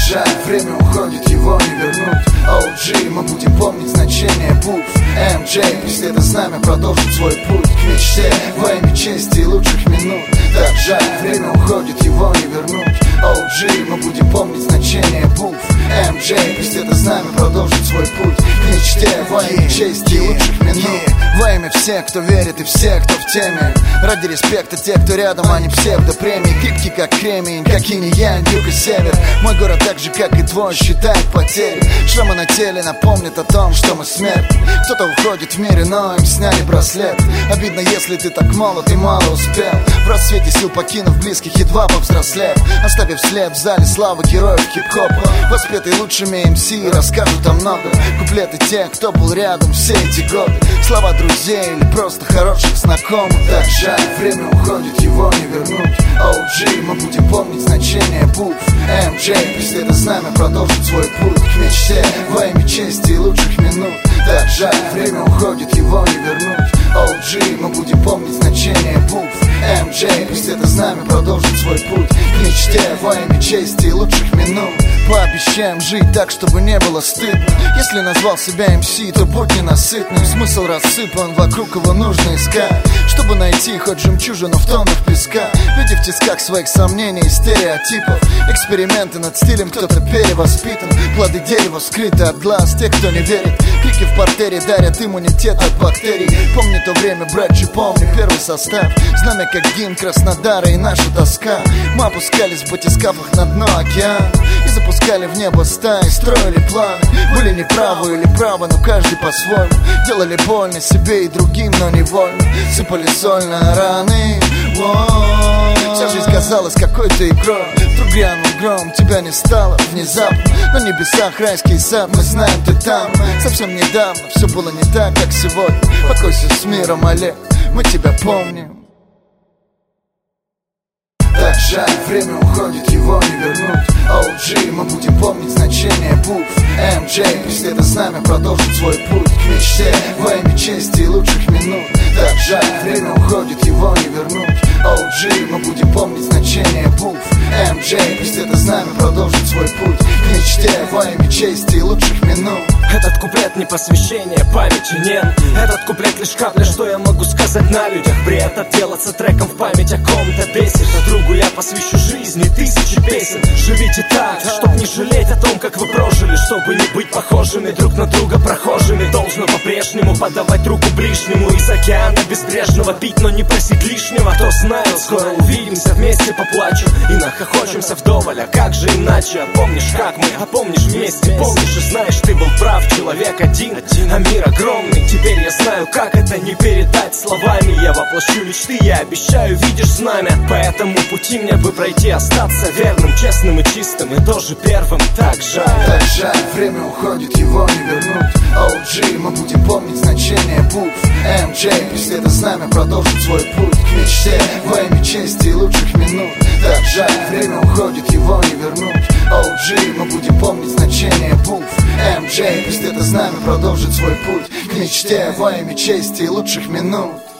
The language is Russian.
жаль, время уходит, его не вернуть. OG, мы будем помнить значение букв. MJ, пусть это знамя продолжит свой путь к мечте во имя чести и лучших минут. Так жаль, время уходит, его не вернуть. OG, мы будем помнить значение букв. MJ, пусть это знамя продолжит свой путь к мечте во имя чести и лучших минут. Во имя всех, кто верит, и всех, кто в теме. Ради респекта тех, кто рядом, а не псевдопремии. Крепкий как кремень, как инь-янь, юг и север. Мой город так же, как и твой, считает потери. Шрамы на теле напомнят о том, что мы смертны. Кто-то уходит в мир, но им сняли браслет. Обидно, если ты так молод и мало успел. В расцвете сил покинув близких, едва повзрослев, оставив след в зале славы героев хип-хопа. Воспетые лучшими МС расскажут о многом. Куплеты тех, кто был рядом все эти годы. Слова друзей или просто хороших знакомых. Так жаль, время уходит, его не вернуть. OG, мы будем помнить значение букв. MJ, пусть это знамя продолжит свой путь к мечте во имя чести и лучших минут. Так жаль, время уходит, его не вернуть. OG, мы будем помнить значение букв. MJ, пусть это знамя продолжит свой путь к мечте во имя чести и лучших минут. Пообещаем жить так, чтобы не было стыдно. Если назвал себя МС, то будь ненасытным. Смысл рассыпан, вокруг его нужно искать, чтобы найти хоть жемчужину в тоннах песка. Ведь в тисках своих сомнений и стереотипов. Эксперименты над стилем кто-то перевоспитан. Плоды дерева скрыты от глаз тех, кто не верит. Крики в портере дарят иммунитет от бактерий. Помни то время, братчи, помни первый состав. Знамя как гимн Краснодара и наша тоска. Мы опускались в батискафах на дно океана и запускали в небо стаи, строили планы. Были неправы или правы, но каждый по-своему. Делали больно себе и другим, но невольно. Сыпали соль на раны. Вся жизнь казалась какой-то игрой. Вдруг грянул гром, тебя не стало внезапно. На небесах райский сад, мы знаем, ты там. Совсем недавно все было не так, как сегодня. Покойся с миром, Олег, мы тебя помним. Так жаль, время уходит, его не вернуть. OG, мы будем помнить значение букв. MJ, пусть это знамя продолжит свой путь к мечте во имя чести и лучших минут. Так жаль, время уходит, его не вернуть. OG, мы будем помнить значение букв. MJ, пусть это знамя продолжит свой путь к мечте во имя чести и лучших минут. Этот куплет не посвящение, памяти нет. Этот куплет лишь капля, что я могу сказать на людях. Бред отделаться треком в память о ком-то бесит. А другу я посвящу жизни тысячи песен. Живите так, чтоб не жалеть о том, как вы прожили. Чтобы не быть похожими друг на друга прохожими. Должно по-прежнему подавать руку ближнему. Из океана безбрежного пить, но не просить лишнего. Кто знает, скоро увидимся, вместе поплачем и нахохочемся вдоволь. А как же иначе? А помнишь, как мы? А помнишь вместе? Помнишь и знаешь, ты был прав. Человек один, а мир огромный. Теперь я знаю, как это не передать словами. Я воплощу мечты, я обещаю, видишь знамя. По этому пути мне бы пройти, остаться верным, честным и чистым, и тоже первым. Так жаль. Так жаль, время уходит, его не вернуть. OG, мы будем помнить значение букв. MJ, пусть это знамя продолжит свой путь к мечте во имя чести и лучших минут. Так жаль, время уходит, его не вернуть. OG, мы будем помнить значение букв. MJ, пусть это знамя продолжит свой путь к мечте во имя чести и лучших минут.